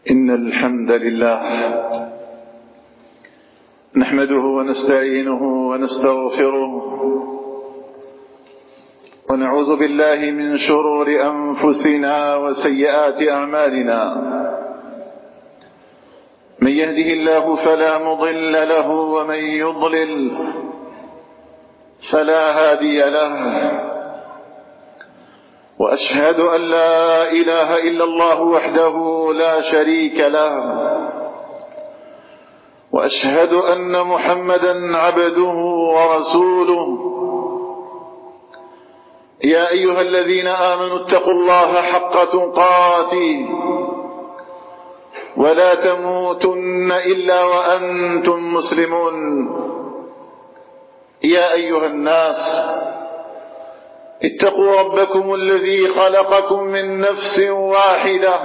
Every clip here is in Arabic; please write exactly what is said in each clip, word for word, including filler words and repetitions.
إن الحمد لله نحمده ونستعينه ونستغفره ونعوذ بالله من شرور أنفسنا وسيئات أعمالنا. من يهده الله فلا مضل له ومن يضلل فلا هادي له، وأشهد أن لا إله إلا الله وحده لا شريك له، وأشهد أن محمدا عبده ورسوله. يا أيها الذين آمنوا اتقوا الله حق تقاته ولا تموتن إلا وأنتم مسلمون. يا أيها الناس اتقوا ربكم الذي خلقكم من نفس واحدة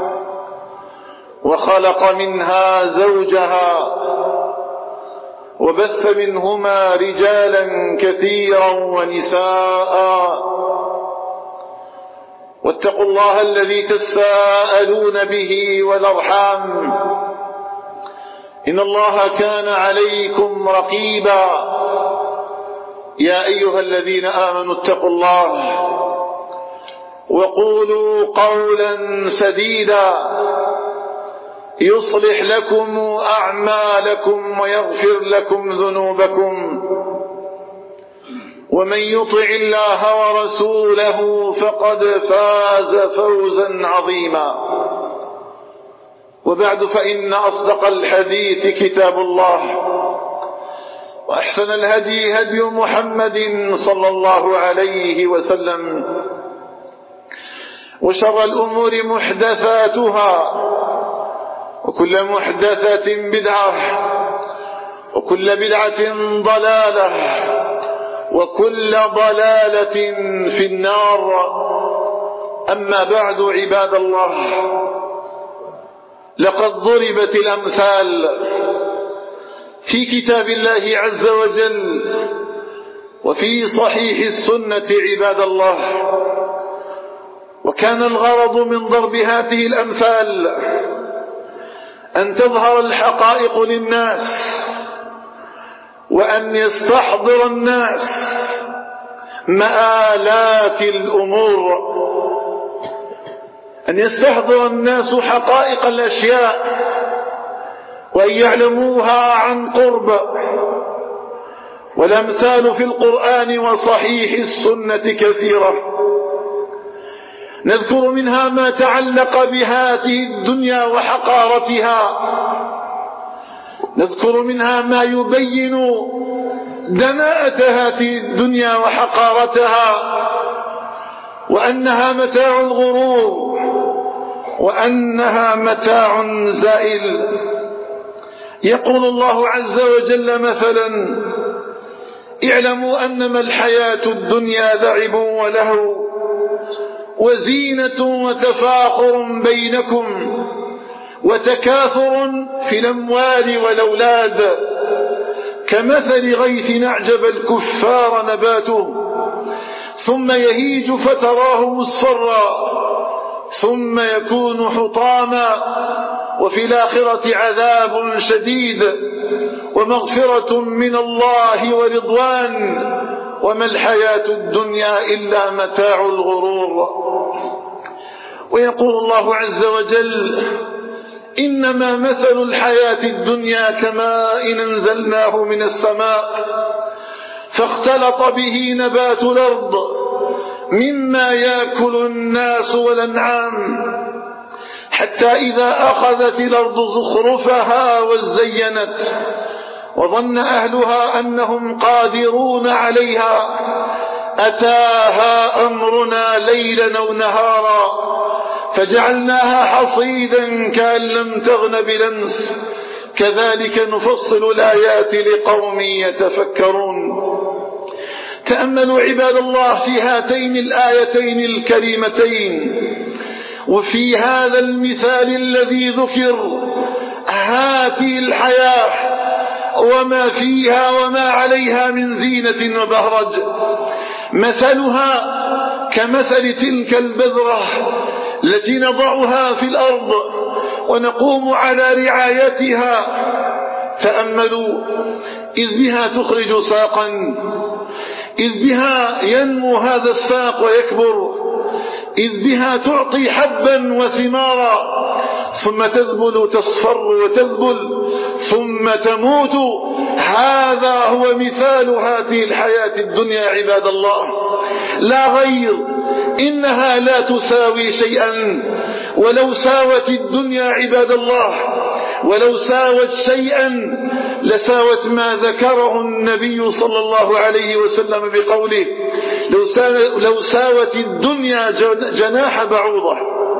وخلق منها زوجها وبث منهما رجالا كثيرا ونساء، واتقوا الله الذي تساءلون به والأرحام إن الله كان عليكم رقيبا. يا أيها الذين آمنوا اتقوا الله وقولوا قولا سديدا يصلح لكم أعمالكم ويغفر لكم ذنوبكم، ومن يطع الله ورسوله فقد فاز فوزا عظيما. وبعد، فإن أصدق الحديث كتاب الله، وأحسن الهدي هدي محمد صلى الله عليه وسلم، وشر الأمور محدثاتها، وكل محدثة بدعة، وكل بدعة ضلالة، وكل ضلالة في النار. أما بعد، عباد الله، لقد ضربت الأمثال في كتاب الله عز وجل وفي صحيح السنة عباد الله، وكان الغرض من ضرب هذه الأمثال أن تظهر الحقائق للناس، وأن يستحضر الناس مآلات الأمور، أن يستحضر الناس حقائق الأشياء وأن يعلموها عن قرب. والأمثال في القرآن وصحيح السنة كثيرة، نذكر منها ما تعلق بهذه الدنيا وحقارتها، نذكر منها ما يبين دناءة هذه الدنيا وحقارتها، وأنها متاع الغرور، وأنها متاع زائل. يقول الله عز وجل مثلا: اعلموا أنما الحياة الدنيا لعب ولهو وزينة وتفاخر بينكم وتكاثر في الأموال والأولاد كمثل غيث أعجب الكفار نباته ثم يهيج فتراه مصفرا ثم يكون حطاما وفي الآخرة عذاب شديد ومغفرة من الله ورضوان وما الحياة الدنيا إلا متاع الغرور. ويقول الله عز وجل: إنما مثل الحياة الدنيا كماء أنزلناه من السماء فاختلط به نبات الأرض مما يأكل الناس والأنعام حتى إذا أخذت الأرض زخرفها وزينت وظن أهلها أنهم قادرون عليها أتاها أمرنا ليلا أو نهارا فجعلناها حصيدا كأن لم تغن بلمس كذلك نفصل الآيات لقوم يتفكرون. تأملوا عباد الله في هاتين الآيتين الكريمتين وفي هذا المثال الذي ذكر هذه الحياة وما فيها وما عليها من زينة وبهرج. مثلها كمثل تلك البذرة التي نضعها في الأرض ونقوم على رعايتها. تأملوا، إذ بها تخرج ساقا، إذ بها ينمو هذا الساق ويكبر، إذ بها تعطي حبا وثمارا، ثم تذبل تصفر وتذبل ثم تموت. هذا هو مثال هذه الحياة الدنيا عباد الله، لا غير. إنها لا تساوي شيئا، ولو ساوت الدنيا عباد الله، ولو ساوت شيئا لساوت ما ذكره النبي صلى الله عليه وسلم بقوله: لو ساوت الدنيا جناح بعوضة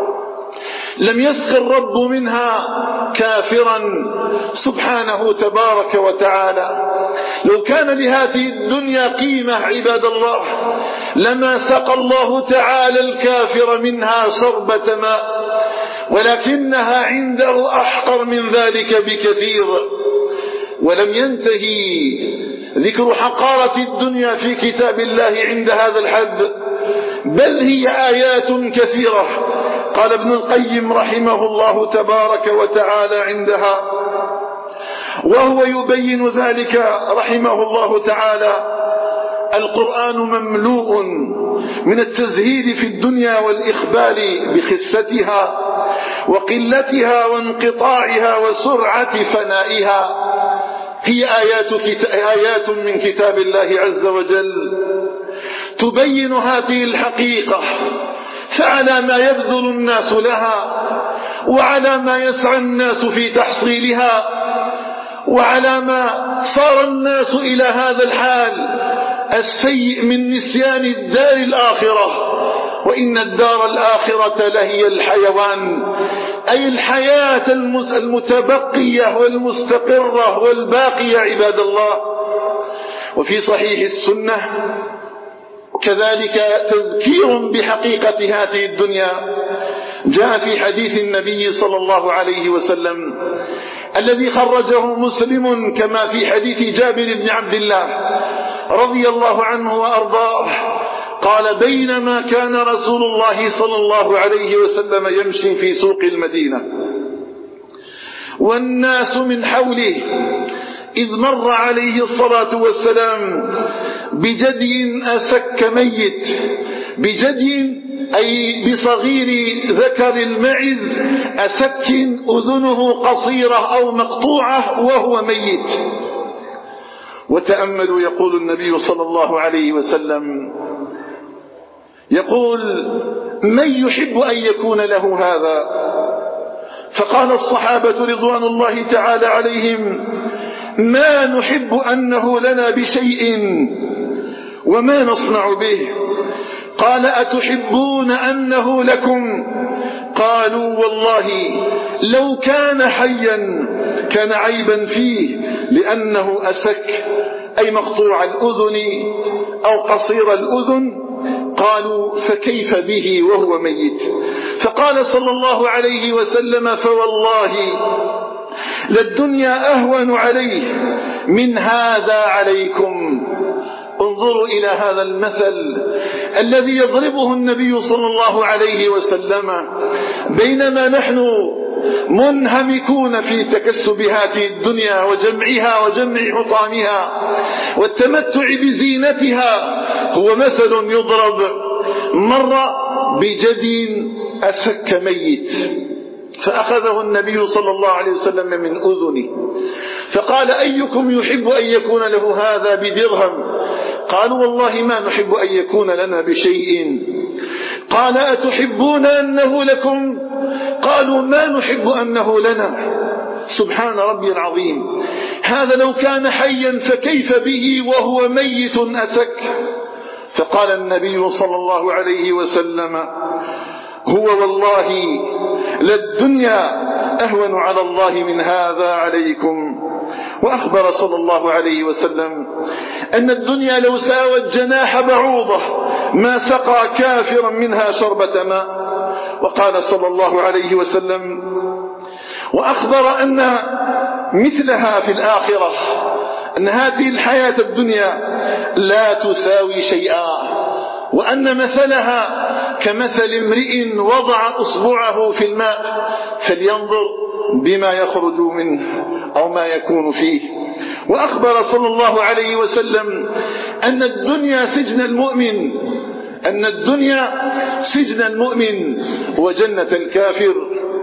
لم يسخ الرب منها كافرا سبحانه تبارك وتعالى. لو كان لهذه الدنيا قيمة عباد الله لما سقى الله تعالى الكافر منها شربة ماء، ولكنها عنده أحقر من ذلك بكثير. ولم ينتهي ذكر حقارة الدنيا في كتاب الله عند هذا الحد، بل هي آيات كثيرة. قال ابن القيم رحمه الله تبارك وتعالى عندها وهو يبين ذلك رحمه الله تعالى: القرآن مملوء من التزهيد في الدنيا والإخبار بخستها وقلتها وانقطاعها وسرعة فنائها. هي آيات, آيات من كتاب الله عز وجل تبين هذه الحقيقة، فعلى ما يبذل الناس لها، وعلى ما يسعى الناس في تحصيلها، وعلى ما صار الناس إلى هذا الحال السيء من نسيان الدار الآخرة. وإن الدار الآخرة لهي الحيوان، أي الحياة المتبقية والمستقرة والباقية عباد الله. وفي صحيح السنة كذلك تذكير بحقيقة هذه الدنيا. جاء في حديث النبي صلى الله عليه وسلم الذي خرجه مسلم كما في حديث جابر بن عبد الله رضي الله عنه وأرضاه قال: بينما كان رسول الله صلى الله عليه وسلم يمشي في سوق المدينة والناس من حوله، إذ مر عليه الصلاة والسلام بجدي أسك ميت، بجدي أي بصغير ذكر المعز أسك أذنه قصيرة أو مقطوعة وهو ميت. وتأملوا، يقول النبي صلى الله عليه وسلم، يقول: من يحب أن يكون له هذا؟ فقال الصحابة رضوان الله تعالى عليهم: ما نحب أنه لنا بشيء وما نصنع به. قال: أتحبون أنه لكم؟ قالوا: والله لو كان حيا كان عيبا فيه لأنه أسك، أي مقطوع الأذن أو قصير الأذن. قالوا: فكيف به وهو ميت؟ فقال صلى الله عليه وسلم: فوالله للدنيا أهون عليه من هذا عليكم. انظروا إلى هذا المثل الذي يضربه النبي صلى الله عليه وسلم بينما نحن منهمكون في تكسب هذه الدنيا وجمعها وجمع حطامها والتمتع بزينتها. هو مثل يضرب: مر بجدي أسك ميت، فأخذه النبي صلى الله عليه وسلم من أذنه فقال: أيكم يحب أن يكون له هذا بدرهم؟ قالوا: والله ما نحب أن يكون لنا بشيء. قال: أتحبون أنه لكم؟ قالوا: ما نحب أنه لنا. سبحان ربي العظيم، هذا لو كان حيا فكيف به وهو ميت أسك؟ فقال النبي صلى الله عليه وسلم: هو والله للدنيا أهون على الله من هذا عليكم. وأخبر صلى الله عليه وسلم أن الدنيا لو ساوت جناح بعوضة ما سقى كافرا منها شربة ماء. وقال صلى الله عليه وسلم: وأخبر أن مثلها في الآخرة، أن هذه الحياة الدنيا لا تساوي شيئا، وأن مثلها كمثل امرئ وضع أصبعه في الماء فلينظر بما يخرج منه أو ما يكون فيه. وأخبر صلى الله عليه وسلم أن الدنيا سجن المؤمن أن الدنيا سجن المؤمن وجنة الكافر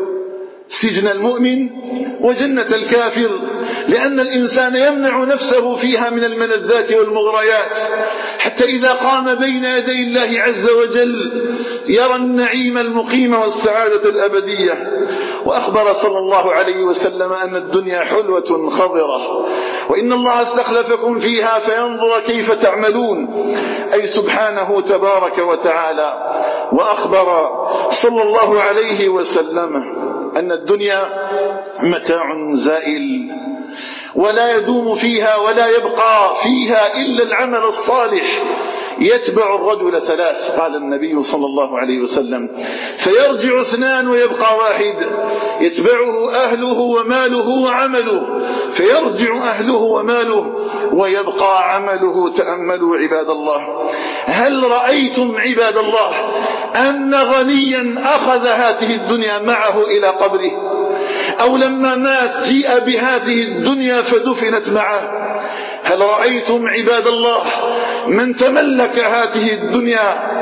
سجن المؤمن وجنة الكافر، لأن الإنسان يمنع نفسه فيها من الملذات والمغريات حتى إذا قام بين يدي الله عز وجل يرى النعيم المقيم والسعادة الأبدية. وأخبر صلى الله عليه وسلم أن الدنيا حلوة خضرة وإن الله استخلفكم فيها فينظر كيف تعملون، أي سبحانه تبارك وتعالى. وأخبر صلى الله عليه وسلم أن الدنيا متاع زائل ولا يدوم فيها ولا يبقى فيها إلا العمل الصالح يتبع الرجل ثلاث، قال النبي صلى الله عليه وسلم، فيرجع اثنان ويبقى واحد يتبعه أهله وماله وعمله، فيرجع أهله وماله ويبقى عمله. تأملوا عباد الله، هل رأيتم عباد الله أن غنيا أخذ هذه الدنيا معه إلى قبره، أو لما مات جيء بهذه الدنيا فدفنت معه؟ هل رأيتم عباد الله من تملك هذه الدنيا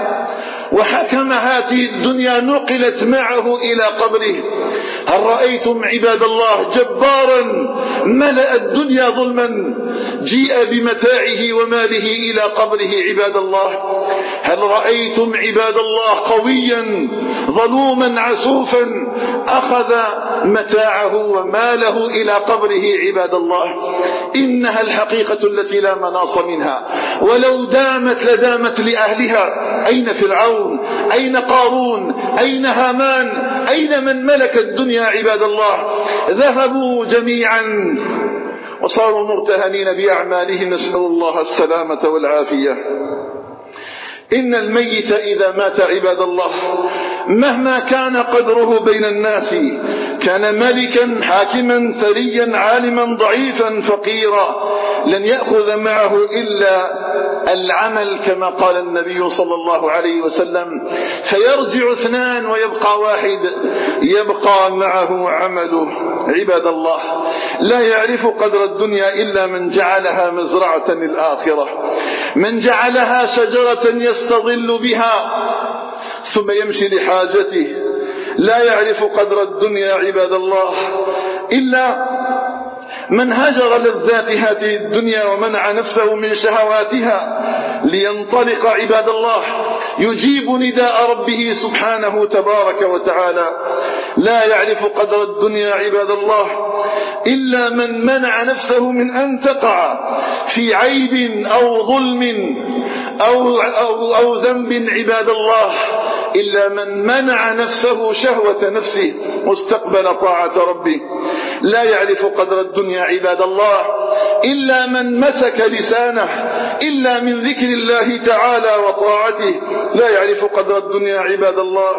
وحكم هذه الدنيا نقلت معه إلى قبره؟ هل رأيتم عباد الله جبارا ملأ الدنيا ظلما جيء بمتاعه وماله إلى قبره؟ عباد الله، هل رأيتم عباد الله قويا ظلوما عسوفا أخذ متاعه وماله إلى قبره؟ عباد الله، إنها الحقيقة التي لا مناص منها، ولو دامت لدامت لأهلها. أين فرعون؟ أين قارون؟ أين هامان؟ أين من ملك الدنيا عباد الله؟ ذهبوا جميعا وصاروا مرتهنين بأعمالهم، نسأل الله السلامة والعافية. إن الميت إذا مات عباد الله مهما كان قدره بين الناس كان ملكا حاكما ثريا عالما ضعيفا فقيرا لن يأخذ معه إلا العمل، كما قال النبي صلى الله عليه وسلم، فيرجع اثنان ويبقى واحد يبقى معه عمله. عباد الله، لا يعرف قدر الدنيا إلا من جعلها مزرعة للآخرة، من جعلها شجرة يستظل بها ثم يمشي لحاجته. لا يعرف قدر الدنيا عباد الله إلا من هجر لذات هذه الدنيا ومنع نفسه من شهواتها لينطلق عباد الله يجيب نداء ربه سبحانه تبارك وتعالى. لا يعرف قدر الدنيا عباد الله إلا من منع نفسه من أن تقع في عيب أو ظلم أو, أو, أو ذنب عباد الله، إلا من منع نفسه شهوة نفسه واستقبل طاعة ربه. لا يعرف قدر الدنيا عباد الله إلا من مسك لسانه إلا من ذكر الله تعالى وطاعته. لا يعرف قدر الدنيا عباد الله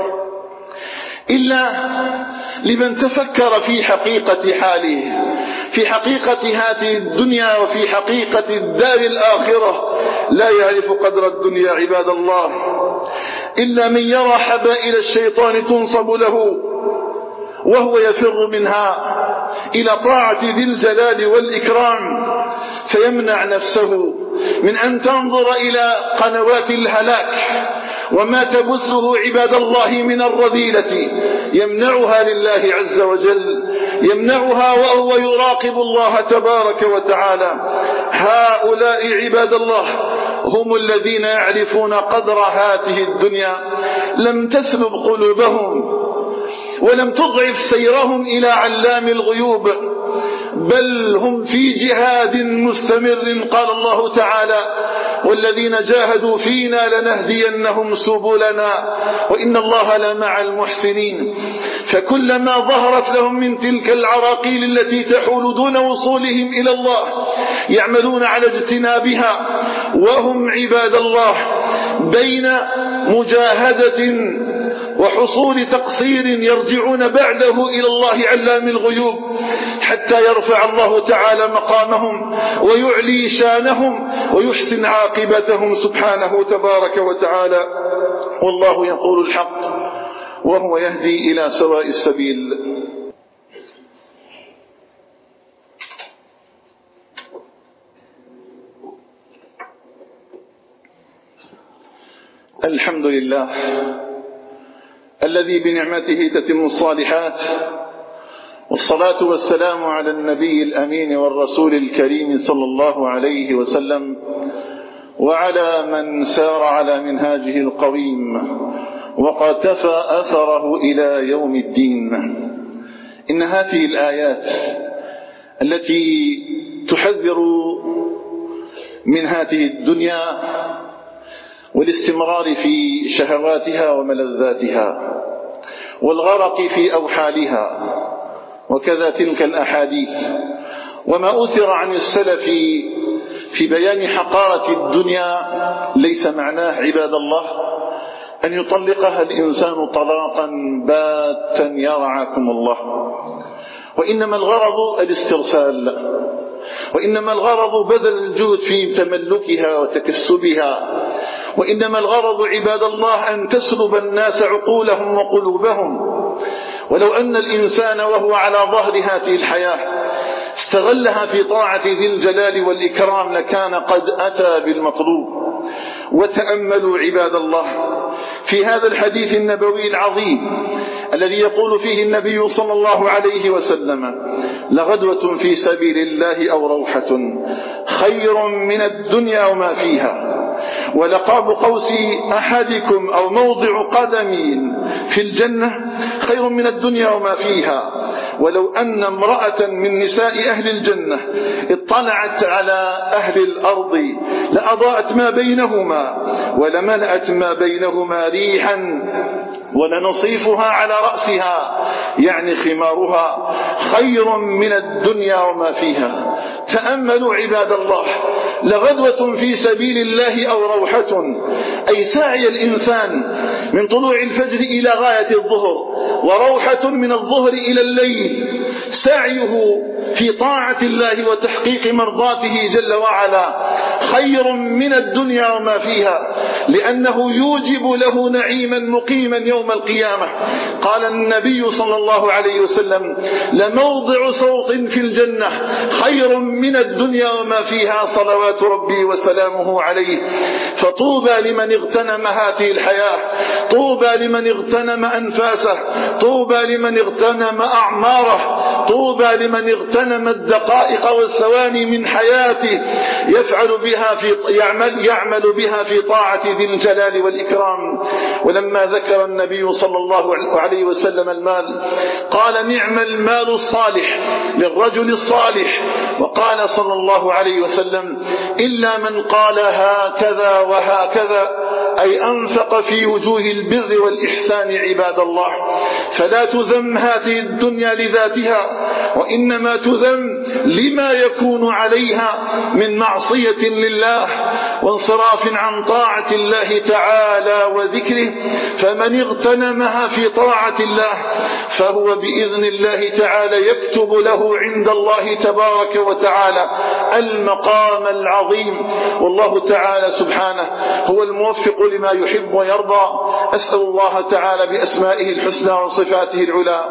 إلا لمن تفكر في حقيقة حاله، في حقيقة هذه الدنيا وفي حقيقة الدار الآخرة. لا يعرف قدر الدنيا عباد الله إلا من يرى حبائل الشيطان تنصب له وهو يفر منها إلى طاعة ذي الجلال والإكرام، فيمنع نفسه من أن تنظر إلى قنوات الهلاك وما تبثه عباد الله من الرذيلة، يمنعها لله عز وجل، يمنعها وهو يراقب الله تبارك وتعالى. هؤلاء عباد الله هم الذين يعرفون قدر هذه الدنيا، لم تسلب قلوبهم ولم تضعف سيرهم إلى علام الغيوب، بل هم في جهاد مستمر. قال الله تعالى: والذين جاهدوا فينا لنهدينهم سبلنا وإن الله لمع المحسنين. فكلما ظهرت لهم من تلك العراقيل التي تحول دون وصولهم إلى الله يعملون على اجتنابها، وهم عباد الله بين مجاهدة وحصول تقصير يرجعون بعده إلى الله علام الغيوب حتى يرفع الله تعالى مقامهم ويعلي شانهم ويحسن عاقبتهم سبحانه تبارك وتعالى. والله يقول الحق وهو يهدي إلى سواء السبيل. الحمد لله الذي بنعمته تتم الصالحات، والصلاة والسلام على النبي الأمين والرسول الكريم صلى الله عليه وسلم وعلى من سار على منهاجه القويم وقتفى أثره إلى يوم الدين. إن هذه الآيات التي تحذر من هذه الدنيا والاستمرار في شهواتها وملذاتها والغرق في أوحالها، وكذا تلك الأحاديث وما أثر عن السلف في بيان حقارة الدنيا ليس معناه عباد الله أن يطلقها الإنسان طلاقا باتا يرعاكم الله، وإنما الغرض الاسترسال، وإنما الغرض بذل الجهد في تملكها وتكسبها، وإنما الغرض عباد الله أن تسلب الناس عقولهم وقلوبهم. ولو أن الإنسان وهو على ظهر هذه الحياة استغلها في طاعة ذي الجلال والإكرام لكان قد أتى بالمطلوب. وتأملوا عباد الله في هذا الحديث النبوي العظيم الذي يقول فيه النبي صلى الله عليه وسلم: لغدوة في سبيل الله أو روحة خير من الدنيا وما فيها، ولقاب قوس أحدكم أو موضع قدم في الجنة خير من الدنيا وما فيها. ولو أن امرأة من نساء أهل الجنة اطلعت على أهل الأرض لأضاءت ما بينهما ولملأت ما بينهما ريحا ولنصيفها على رأسها يعني خمارها خير من الدنيا وما فيها. تأملوا عباد الله، لغدوة في سبيل الله أو روحة أي سعي الإنسان من طلوع الفجر إلى غاية الظهر، وروحة من الظهر إلى الليل، سعيه في طاعة الله وتحقيق مرضاته جل وعلا خير من الدنيا وما فيها، لأنه يوجب له نعيما مقيما يوم القيامة. قال النبي صلى الله عليه وسلم: لموضع صوت في الجنة خير من الدنيا وما فيها، صلوات ربي وسلامه عليه. فطوبى لمن اغتنم هذه الحياة، طوبى لمن اغتنم أنفاسه، طوبى لمن اغتنم أعماره، طوبى لمن اغتنم الدقائق والثواني من حياته يفعل بها في يعمل, يعمل بها في طاعة ذي الجلال والإكرام. ولما ذكر النبي صلى الله عليه وسلم المال قال: نعم المال الصالح للرجل الصالح. وقال صلى الله عليه وسلم: إلا من قال هكذا وهكذا، أي أنفق في وجوه البر والإحسان عباد الله. فلا تذم هذه الدنيا لذاتها، وإنما تذم لما يكون عليها من معصية لله وانصراف عن طاعة الله تعالى وذكره. فمن اغتنمها في طاعة الله فهو بإذن الله تعالى يكتب له عند الله تبارك وتعالى المقام العظيم. والله تعالى سبحانه هو الموفق لما يحب ويرضى. أسأل الله تعالى بأسمائه الحسنى وصفاته العلى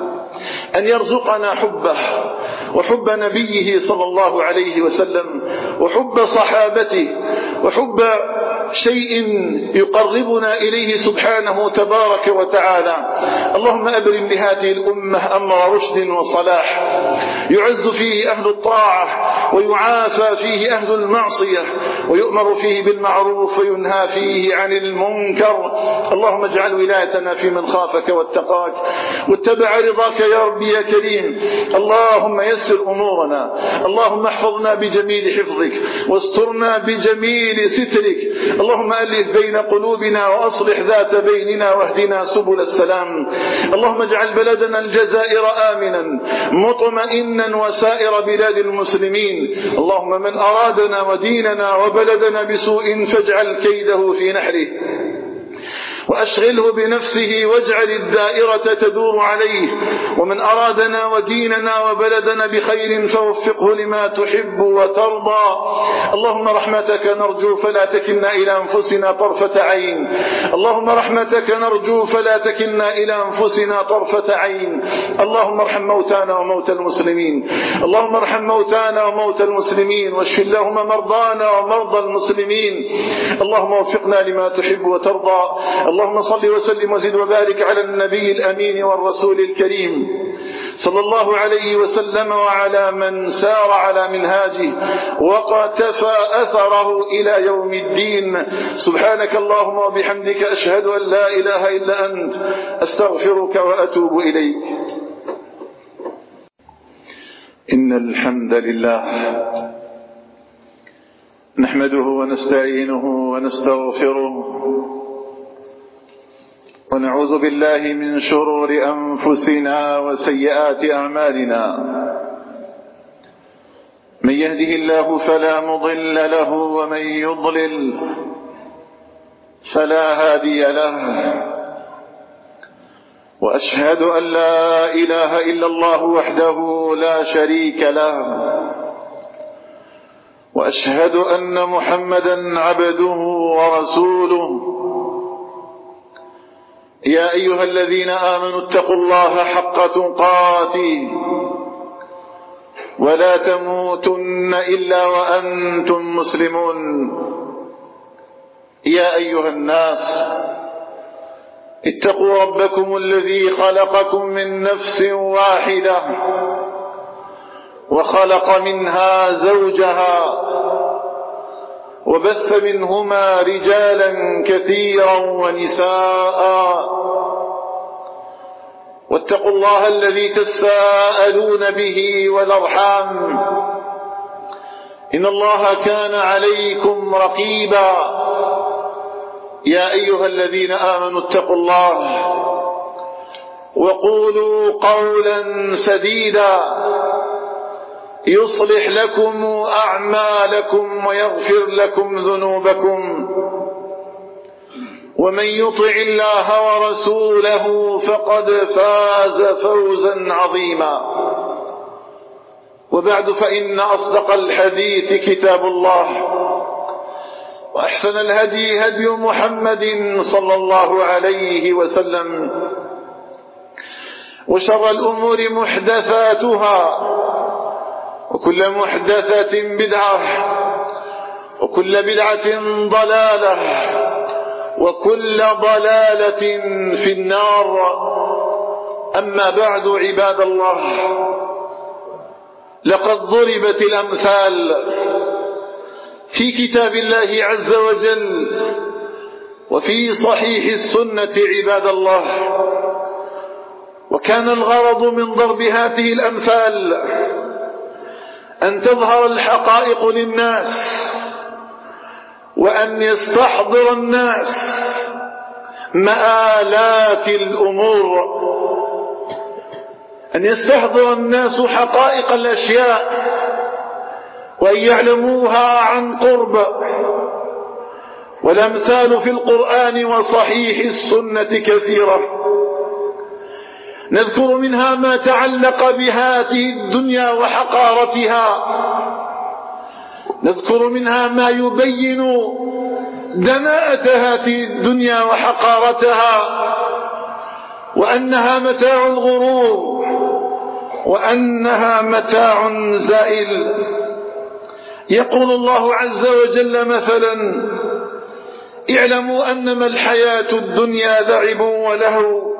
أن يرزقنا حبه وحب نبيه صلى الله عليه وسلم وحب صحابته وحب شيء يقربنا إليه سبحانه تبارك وتعالى. اللهم أبرم لهذه الأمة أمر رشد وصلاح، يعز فيه أهل الطاعة ويعافى فيه أهل المعصية، ويؤمر فيه بالمعروف وينهى فيه عن المنكر. اللهم اجعل ولايتنا في من خافك واتقاك واتبع رضاك يا ربي يا كريم. اللهم يسر أمورنا، اللهم احفظنا بجميل حفظك واسترنا بجميل سترك. اللهم ألف بين قلوبنا وأصلح ذات بيننا واهدنا سبل السلام. اللهم اجعل بلدنا الجزائر آمنا مطمئنا وسائر بلاد المسلمين. اللهم من أرادنا وديننا وبلدنا بسوء فاجعل كيده في نحره. وأشغله بنفسه واجعل الدائرة تدور عليه. ومن أرادنا وديننا وبلدنا بخير فوفقه لما تحب وترضى. اللهم رحمتك نرجو فلا تكلنا إلى أنفسنا طرفة عين. اللهم رحمتك نرجو فلا تكلنا إلى أنفسنا طرفة عين. اللهم ارحم موتانا وموتى المسلمين. اللهم ارحم موتانا وموتى المسلمين واشف اللهم مرضانا ومرضى المسلمين. اللهم وفقنا لما تحب وترضى. اللهم صل وسلم وزد وبارك على النبي الأمين والرسول الكريم صلى الله عليه وسلم وعلى من سار على منهاجه وقتفى أثره إلى يوم الدين. سبحانك اللهم وبحمدك أشهد أن لا إله إلا أنت أستغفرك وأتوب إليك. إن الحمد لله نحمده ونستعينه ونستغفره ونعوذ بالله من شرور أنفسنا وسيئات أعمالنا. من يهده الله فلا مضل له ومن يضلل فلا هادي له. وأشهد أن لا إله إلا الله وحده لا شريك له. وأشهد أن محمدا عبده ورسوله. يا أيها الذين آمنوا اتقوا الله حق تقاته ولا تموتن إلا وأنتم مسلمون. يا أيها الناس اتقوا ربكم الذي خلقكم من نفس واحدة وخلق منها زوجها وبث منهما رجالا كثيرا ونساء. واتقوا الله الذي تساءلون به والأرحام إن الله كان عليكم رقيبا. يا أيها الذين آمنوا اتقوا الله وقولوا قولا سديدا يصلح لكم أعمالكم ويغفر لكم ذنوبكم. ومن يطع الله ورسوله فقد فاز فوزا عظيما. وبعد فإن أصدق الحديث كتاب الله وأحسن الهدي هدي محمد صلى الله عليه وسلم. وشر الأمور محدثاتها وكل محدثة بدعة وكل بدعة ضلالة وكل ضلالة في النار. أما بعد عباد الله، لقد ضربت الأمثال في كتاب الله عز وجل وفي صحيح السنة عباد الله. وكان الغرض من ضرب هذه الأمثال أن تظهر الحقائق للناس وأن يستحضر الناس مآلات الأمور، أن يستحضر الناس حقائق الأشياء وأن يعلموها عن قرب. والأمثال في القرآن وصحيح السنة كثيرة، نذكر منها ما تعلق بهذه الدنيا وحقارتها، نذكر منها ما يبين دناءة هذه الدنيا وحقارتها، وأنها متاع الغرور وأنها متاع زائل. يقول الله عز وجل مثلا: اعلموا أنما الحياة الدنيا لعب ولهو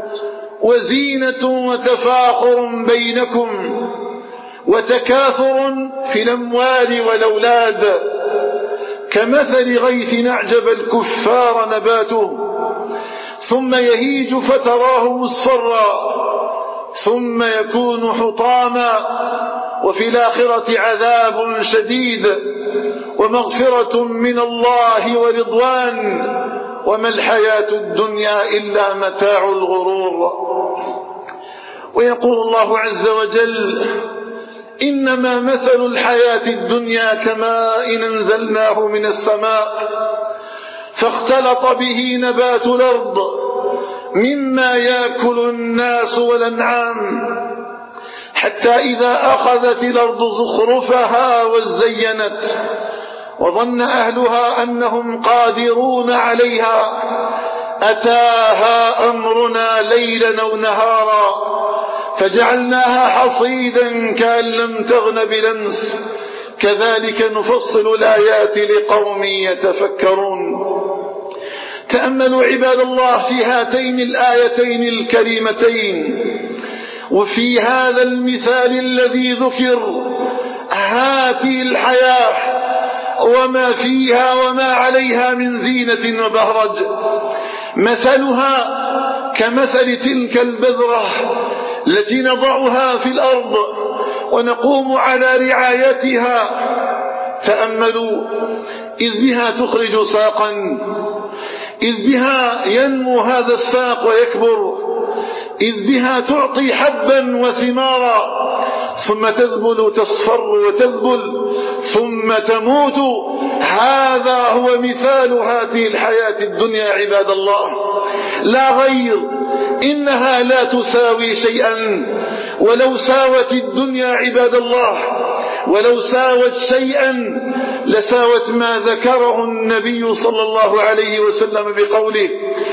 وزينة وتفاخر بينكم وتكاثر في الأموال والأولاد كمثل غيث أعجب الكفار نباته ثم يهيج فتراه مصفرا ثم يكون حطاما وفي الآخرة عذاب شديد ومغفرة من الله ورضوان وما الحياة الدنيا إلا متاع الغرور. ويقول الله عز وجل: إنما مثل الحياة الدنيا كماء أنزلناه من السماء فاختلط به نبات الأرض مما يأكل الناس والأنعام، حتى إذا أخذت الأرض زخرفها وزينت وظن أهلها أنهم قادرون عليها أتاها أمرنا ليلا أو نهارا فجعلناها حصيدا كأن لم تغن بلمس كذلك نفصل الآيات لقوم يتفكرون. تأملوا عباد الله في هاتين الآيتين الكريمتين وفي هذا المثال الذي ذكر هذه الحياة وما فيها وما عليها من زينة وبهرج. مثلها كمثل تلك البذرة التي نضعها في الأرض ونقوم على رعايتها. تأملوا إذ بها تخرج ساقا، إذ بها ينمو هذا الساق ويكبر، إذ بها تعطي حبا وثمارا، ثم تذبل تصفر وتذبل ثم تموت. هذا هو مثال هذه الحياة الدنيا عباد الله، لا غير. إنها لا تساوي شيئا، ولو ساوت الدنيا عباد الله، ولو ساوت شيئا لساوت ما ذكره النبي صلى الله عليه وسلم بقوله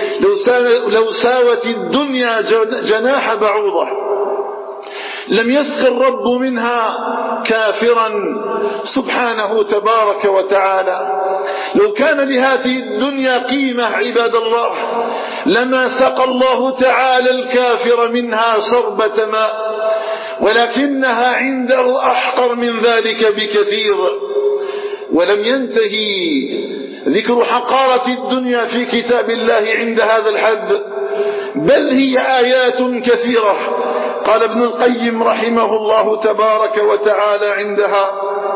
لو ساوت الدنيا جناح بعوضة لم يسق الرب منها كافرا سبحانه تبارك وتعالى. لو كان لهذه الدنيا قيمة عباد الله لما سقى الله تعالى الكافر منها شربة ماء، ولكنها عنده أحقر من ذلك بكثير. ولم ينتهي ذكر حقارة الدنيا في كتاب الله عند هذا الحد، بل هي آيات كثيرة. قال ابن القيم رحمه الله تبارك وتعالى عندها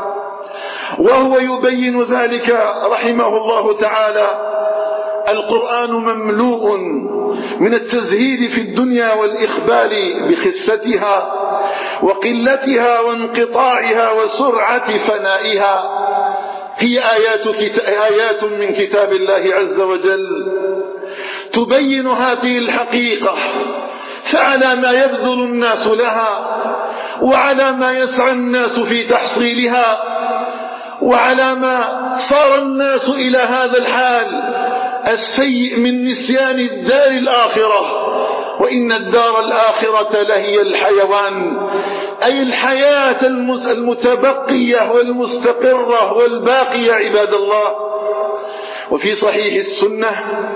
وهو يبين ذلك رحمه الله تعالى: القرآن مملوء من التزهيد في الدنيا والإخبار بخستها وقلتها وانقطاعها وسرعة فنائها. هي آيات, آيات من كتاب الله عز وجل تبين هذه الحقيقة، فعلى ما يبذل الناس لها وعلى ما يسعى الناس في تحصيلها وعلى ما صار الناس إلى هذا الحال السيء من نسيان الدار الآخرة. وإن الدار الآخرة لهي الحيوان، أي الحياة المتبقية والمستقرة والباقية عباد الله. وفي صحيح السنة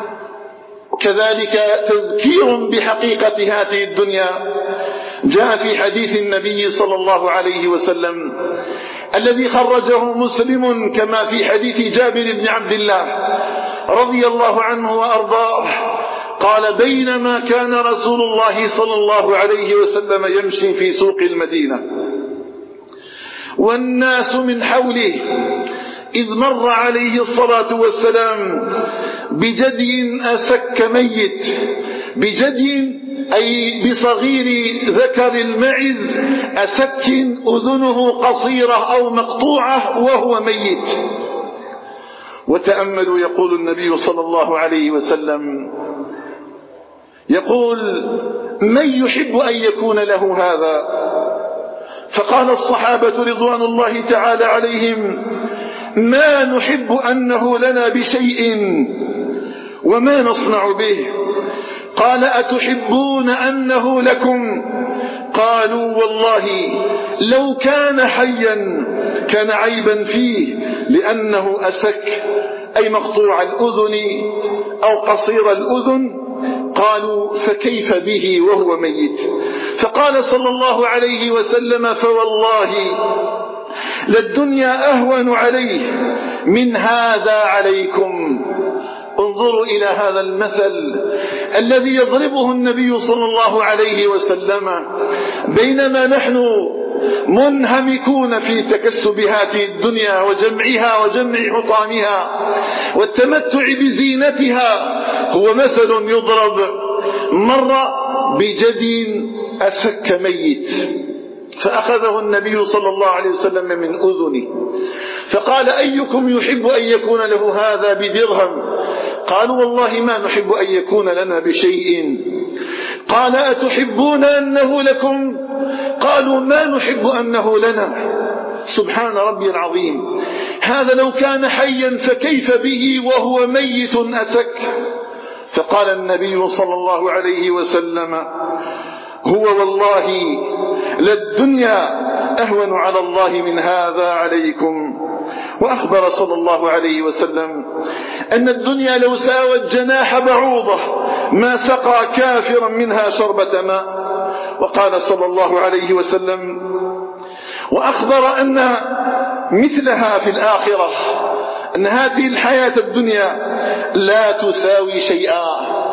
كذلك تذكير بحقيقة هذه الدنيا. جاء في حديث النبي صلى الله عليه وسلم الذي خرجه مسلم كما في حديث جابر بن عبد الله رضي الله عنه وأرضاه قال: بينما كان رسول الله صلى الله عليه وسلم يمشي في سوق المدينة والناس من حوله إذ مر عليه الصلاة والسلام بجدي أسك ميت، بجدي أي بصغير ذكر المعز أسك أذنه قصيرة أو مقطوعة وهو ميت. وتأملوا يقول النبي صلى الله عليه وسلم يقول: من يحب أن يكون له هذا؟ فقال الصحابة رضوان الله تعالى عليهم: ما نحب أنه لنا بشيء وما نصنع به. قال: أتحبون أنه لكم؟ قالوا: والله لو كان حيا كان عيبا فيه لأنه أسك أي مقطوع الأذن أو قصير الأذن. قالوا: فكيف به وهو ميت؟ فقال صلى الله عليه وسلم: فوالله للدنيا أهون عليه من هذا عليكم. انظروا إلى هذا المثل الذي يضربه النبي صلى الله عليه وسلم بينما نحن منهمكون في تكسب هذه الدنيا وجمعها وجمع حطامها والتمتع بزينتها. هو مثل يضرب مر بجدي أسك ميت فأخذه النبي صلى الله عليه وسلم من أذنه فقال: أيكم يحب أن يكون له هذا بدرهم؟ قالوا والله ما نحب أن يكون لنا بشيء. قال أتحبون أنه لكم؟ قالوا ما نحب أنه لنا. سبحان ربي العظيم، هذا لو كان حيا فكيف به وهو ميت أسك. فقال النبي صلى الله عليه وسلم هو والله للدنيا أهون على الله من هذا عليكم. وأخبر صلى الله عليه وسلم أن الدنيا لو ساوت جناح بعوضة ما سقى كافرا منها شربة ماء. وقال صلى الله عليه وسلم وأخبر أن مثلها في الآخرة، أن هذه الحياة الدنيا لا تساوي شيئا،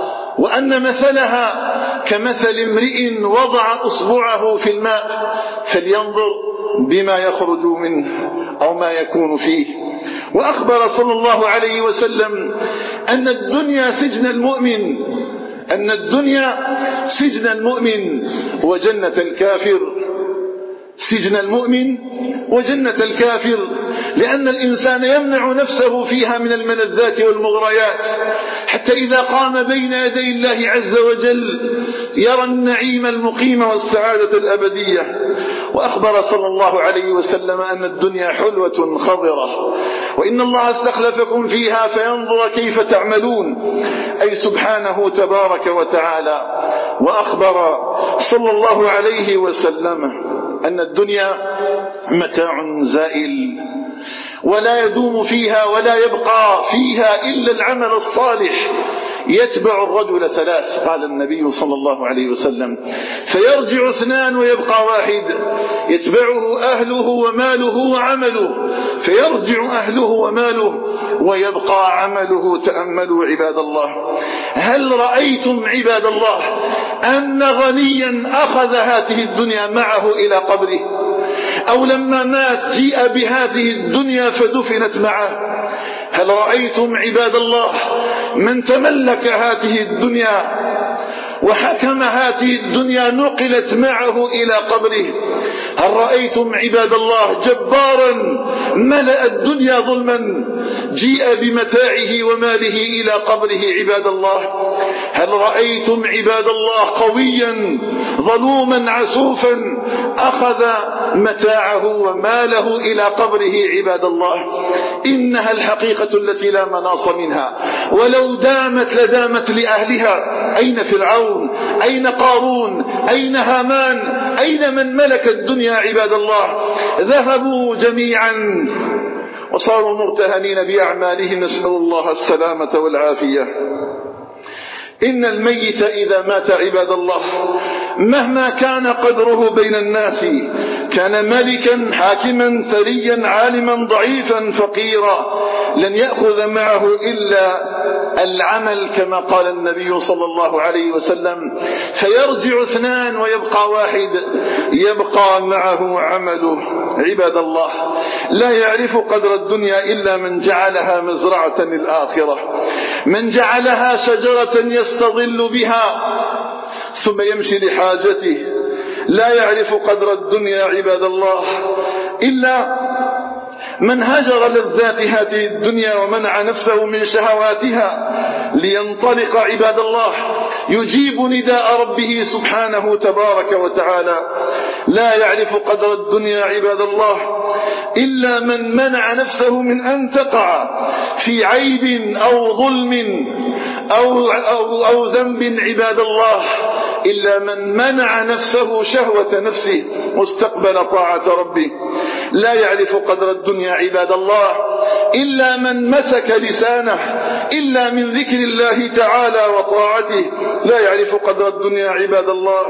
وأن مثلها كمثل امرئ وضع أصبعه في الماء فلينظر بما يخرج منه أو ما يكون فيه. وأخبر صلى الله عليه وسلم أن الدنيا سجن المؤمن، أن الدنيا سجن المؤمن وجنة الكافر، سجن المؤمن وجنة الكافر، لأن الإنسان يمنع نفسه فيها من الملذات والمغريات حتى إذا قام بين يدي الله عز وجل يرى النعيم المقيم والسعادة الأبدية. وأخبر صلى الله عليه وسلم أن الدنيا حلوة خضرة، وإن الله استخلفكم فيها فينظر كيف تعملون، أي سبحانه تبارك وتعالى. وأخبر صلى الله عليه وسلم أن الدنيا متاع زائل ولا يدوم فيها ولا يبقى فيها إلا العمل الصالح يتبع الرجل ثلاث. قال النبي صلى الله عليه وسلم فيرجع اثنان ويبقى واحد، يتبعه أهله وماله وعمله، فيرجع أهله وماله ويبقى عمله. تأملوا عباد الله، هل رأيتم عباد الله أن غنيا أخذ هذه الدنيا معه إلى قبره، أو لما مات جيء بهذه الدنيا فدفنت معه؟ هل رأيتم عباد الله من تملك هذه الدنيا وحكم هذه الدنيا نقلت معه إلى قبره؟ هل رأيتم عباد الله جبارا ملأ الدنيا ظلما جيء بمتاعه وماله إلى قبره؟ عباد الله، هل رأيتم عباد الله قويا ظلوما عسوفا أخذ متاعه وماله إلى قبره؟ عباد الله، إنها الحقيقة التي لا مناص منها، ولو دامت لدامت لأهلها. أين فرعون؟ أين قارون؟ أين هامان؟ أين من ملك الدنيا عباد الله؟ ذهبوا جميعا وصاروا مرتهنين بأعمالهم، نسأل الله السلامة والعافية. إن الميت إذا مات عباد الله مهما كان قدره بين الناس كان ملكا حاكما ثريا عالما ضعيفا فقيرا لن يأخذ معه إلا العمل، كما قال النبي صلى الله عليه وسلم فيرجع اثنان ويبقى واحد، يبقى معه عمله. عباد الله، لا يعرف قدر الدنيا إلا من جعلها مزرعة للآخرة، من جعلها شجرة يستظل بها ثم يمشي لحاجته. لا يعرف قدر الدنيا عباد الله إلا من هجر لذات هذه الدنيا ومنع نفسه من شهواتها لينطلق عباد الله يجيب نداء ربه سبحانه تبارك وتعالى. لا يعرف قدر الدنيا عباد الله إلا من منع نفسه من أن تقع في عيب أو ظلم أو, أو, أو ذنب عباد الله، إلا من منع نفسه شهوة نفسه واستقبل طاعة ربه. لا يعرف قدر الدنيا عباد الله إلا من مسك لسانه إلا من ذكر الله تعالى وطاعته. لا يعرف قدر الدنيا عباد الله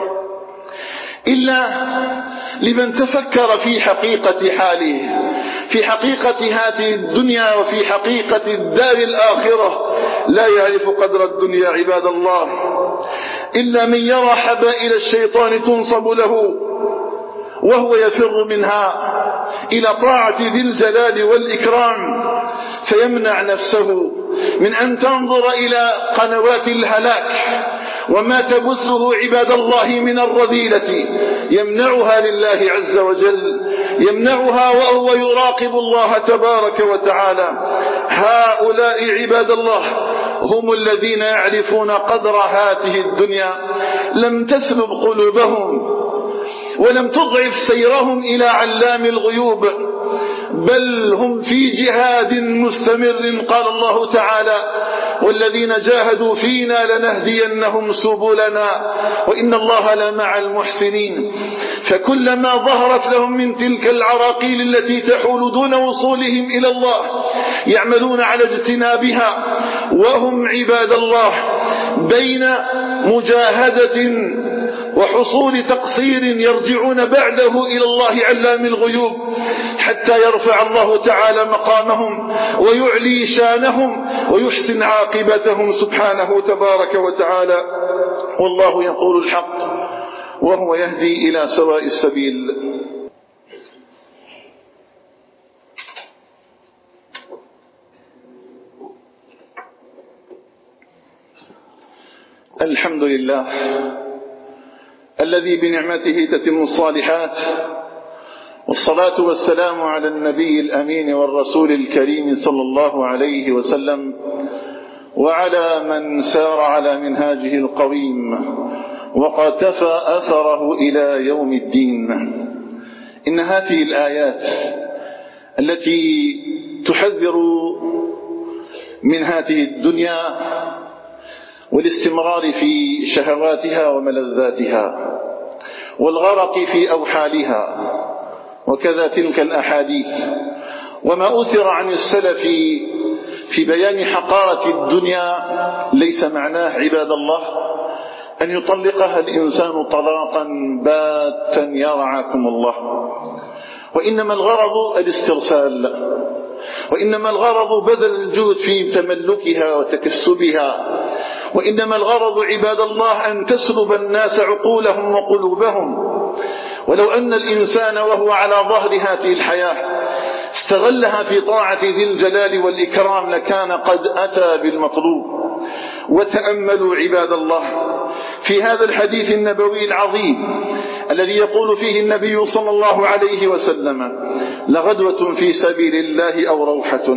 إلا لمن تفكر في حقيقة حاله، في حقيقة هذه الدنيا وفي حقيقة الدار الآخرة. لا يعرف قدر الدنيا عباد الله إلا من يرى حبائل الشيطان تنصب له وهو يفر منها إلى طاعة ذي الجلال والإكرام، فيمنع نفسه من أن تنظر إلى قنوات الهلاك وما تبثه عباد الله من الرذيلة، يمنعها لله عز وجل، يمنعها وهو يراقب الله تبارك وتعالى. هؤلاء عباد الله هم الذين يعرفون قدر هذه الدنيا لم تسلب قلوبهم ولم تضعف سيرهم إلى علام الغيوب، بل هم في جهاد مستمر. قال الله تعالى: والذين جاهدوا فينا لنهدينهم سبلنا وإن الله لمع المحسنين. فكلما ظهرت لهم من تلك العراقيل التي تحول دون وصولهم إلى الله يعملون على اجتنابها، وهم عباد الله بين مجاهدة وحصول تقصير يرجعون بعده إلى الله علام الغيوب حتى يرفع الله تعالى مقامهم ويعلي شانهم ويحسن عاقبتهم سبحانه تبارك وتعالى. والله يقول الحق وهو يهدي إلى سواء السبيل. الحمد لله الذي بنعمته تتم الصالحات، والصلاة والسلام على النبي الأمين والرسول الكريم صلى الله عليه وسلم وعلى من سار على منهاجه القويم وقتفى أثره إلى يوم الدين. إن هذه الآيات التي تحذر من هذه الدنيا والاستمرار في شهواتها وملذاتها والغرق في أوحالها، وكذا تلك الأحاديث وما أثر عن السلف في بيان حقارة الدنيا ليس معناه عباد الله أن يطلقها الإنسان طلاقا باتا يرعاكم الله، وإنما الغرض الاسترسال، وإنما الغرض بذل الجهد في تملكها وتكسبها، وإنما الغرض عباد الله أن تسلب الناس عقولهم وقلوبهم. ولو أن الإنسان وهو على ظهر هذه الحياة استغلها في طاعة ذي الجلال والإكرام لكان قد أتى بالمطلوب. وتأملوا عباد الله في هذا الحديث النبوي العظيم الذي يقول فيه النبي صلى الله عليه وسلم: لغدوة في سبيل الله أو روحة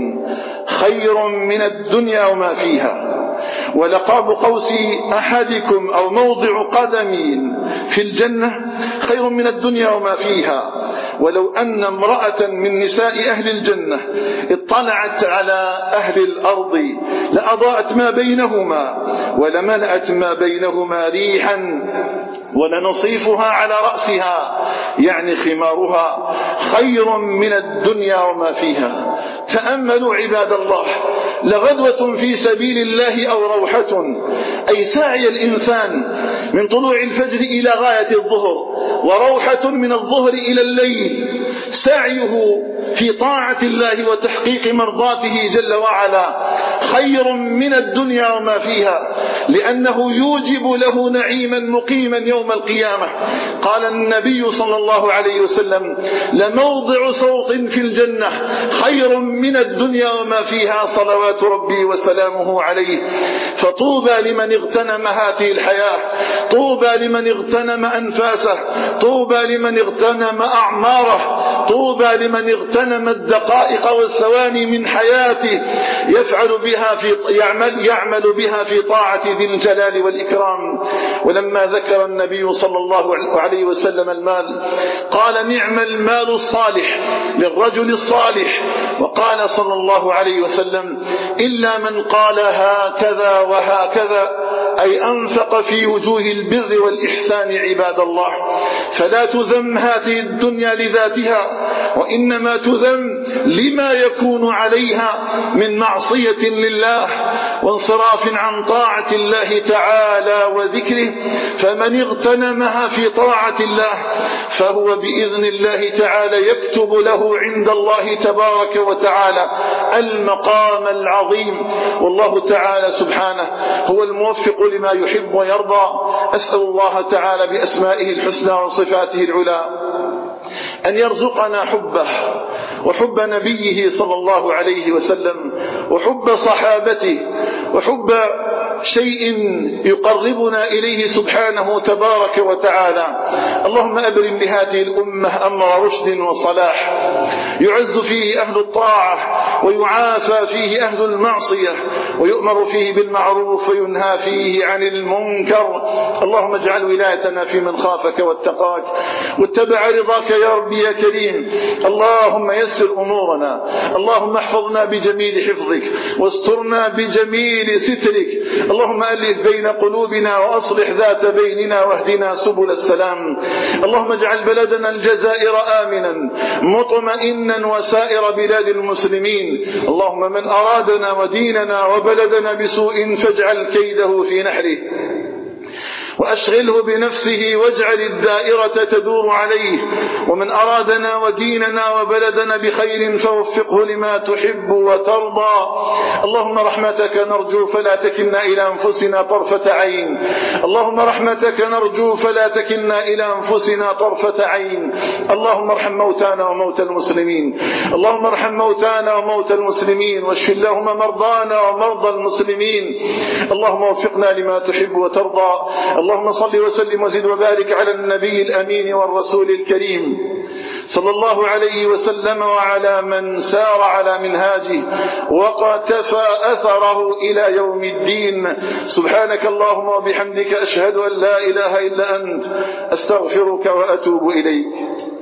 خير من الدنيا وما فيها، ولقاب قوس أحدكم أو موضع قدم في الجنة خير من الدنيا وما فيها. ولو أن امرأة من نساء أهل الجنة اطلعت على أهل الأرض لأضاءت ما بينهما ولملأت ما بينهما ريحا ولنصيفها على رأسها يعني خمارها خير من الدنيا وما فيها. تأملوا عباد الله، لغدوة في سبيل الله أو روحة أي سعي الإنسان من طلوع الفجر إلى غاية الظهر، وروحة من الظهر إلى الليل، سعيه في طاعة الله وتحقيق مرضاته جل وعلا خير من الدنيا وما فيها، لأنه يوجب له نعيما مقيما يوم القيامة. قال النبي صلى الله عليه وسلم: لموضع صوت في الجنة خير من الدنيا وما فيها، صلوات ربي وسلامه عليه. فطوبى لمن اغتنم هذه الحياة، طوبى لمن اغتنم أنفاسه، طوبى لمن اغتنم أعماره، طوبى لمن اغتنم الدقائق والثواني من حياته يفعل بها في يعمل, يعمل بها في طاعة ذي الجلال والإكرام. ولما ذكر النبي صلى الله عليه وسلم المال قال: نعم المال الصالح للرجل الصالح. وقال صلى الله عليه وسلم: إلا من قال هكذا وهكذا، أي أنفق في وجوه البر والإحسان عباد الله. فلا تذم هذه الدنيا لذاتها، وإنما تذم لما يكون عليها من معصية لله وانصراف عن طاعة الله تعالى وذكره. فمن اغتنمها في طاعة الله فهو بإذن الله تعالى يكتب له عند الله تبارك وتعالى المقام العظيم. والله تعالى سبحانه هو الموفق لما يحب ويرضى. أسأل الله تعالى بأسمائه الحسنى وصفاته العلى أن يرزقنا حبه وحب نبيه صلى الله عليه وسلم وحب صحابته وحب شيء يقربنا إليه سبحانه تبارك وتعالى. اللهم أبرم لهذه الأمة أمر رشد وصلاح، يعز فيه أهل الطاعة ويعافى فيه أهل المعصية، ويؤمر فيه بالمعروف وينهى فيه عن المنكر. اللهم اجعل ولايتنا في من خافك واتقاك واتبع رضاك يا ربي يا كريم. اللهم يسر أمورنا، اللهم احفظنا بجميل حفظك واسترنا بجميل سترك. اللهم ألف بين قلوبنا وأصلح ذات بيننا واهدنا سبل السلام. اللهم اجعل بلدنا الجزائر آمنا مطمئنا وسائر بلاد المسلمين. اللهم من أرادنا وديننا وبلدنا بسوء فاجعل كيده في نحره وأشغله بنفسه واجعل الدائرة تدور عليه. ومن أرادنا وديننا وبلدنا بخير فوفقه لما تحب وترضى. اللهم رحمتك نرجو فلا تكلنا إلى أنفسنا طرفة عين. اللهم رحمتك نرجو فلا تكلنا إلى أنفسنا طرفة عين. اللهم ارحم موتانا وموتى المسلمين. اللهم ارحم موتانا وموتى المسلمين واشف اللهم مرضانا ومرضى المسلمين. اللهم وفقنا لما تحب وترضى. اللهم صل وسلم وزد وبارك على النبي الأمين والرسول الكريم صلى الله عليه وسلم وعلى من سار على منهاجه وقتفى أثره إلى يوم الدين. سبحانك اللهم وبحمدك أشهد أن لا إله إلا أنت أستغفرك وأتوب إليك.